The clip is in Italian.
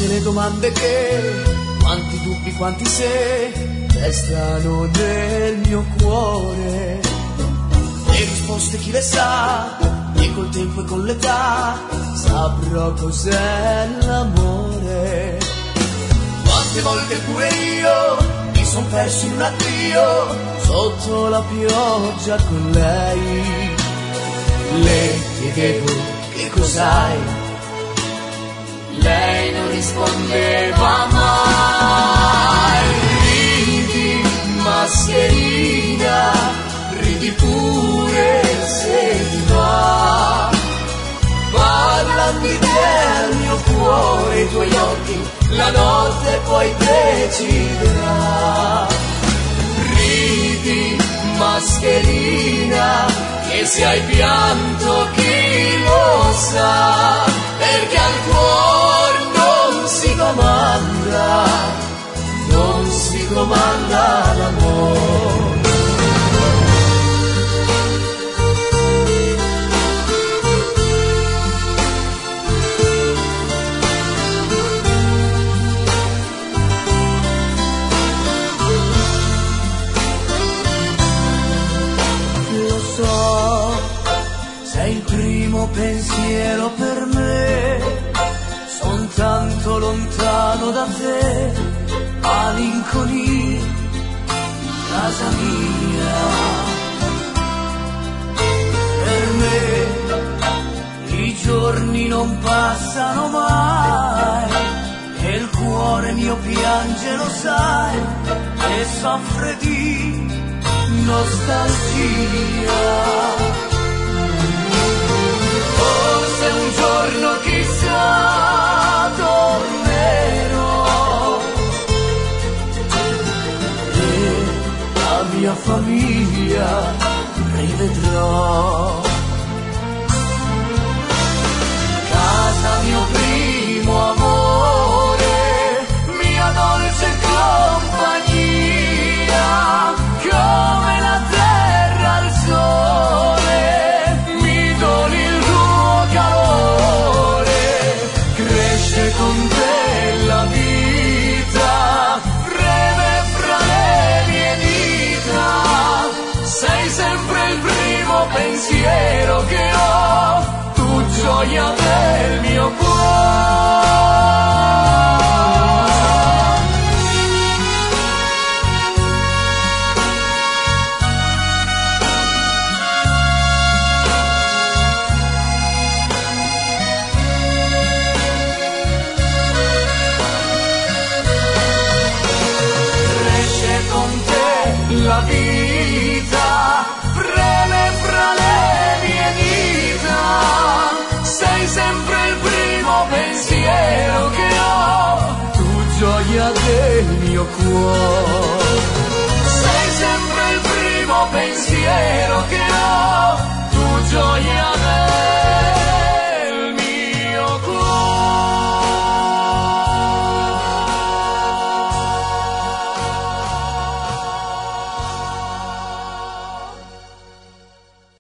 le domande che, quanti dubbi, quanti se, restano nel mio cuore. Le risposte chi le sa, e col tempo e con l'età saprò cos'è l'amore. Quante volte pure io mi son perso in un addio sotto la pioggia con lei. Le chiedevo che cos'hai, lei non rispondeva mai. Ridi mascherina, ridi pure se ti va, parlami del mio cuore, i tuoi occhi, la notte poi deciderà. Ridi mascherina, che se hai pianto chi lo sa, perché al cuore non si comanda, non si comanda l'amore. Sei il primo pensiero per me, son tanto lontano da te, malinconia, casa mia. Per me i giorni non passano mai, e il cuore mio piange, lo sai, e soffre di nostalgia. Forse un giorno chissà tornerò e la mia famiglia rivedrò. Casa mio primo amore, mia dolce compagnia, come la terra al sole, mi doni il tuo calore, cresce con te la vita, breve fra le mie dita, sei sempre il primo pensiero che ho, tu gioia del mio cuore. La vita preme fra le mie dita, sei sempre il primo pensiero che ho, tu gioia del mio cuore, sei sempre il primo pensiero che ho.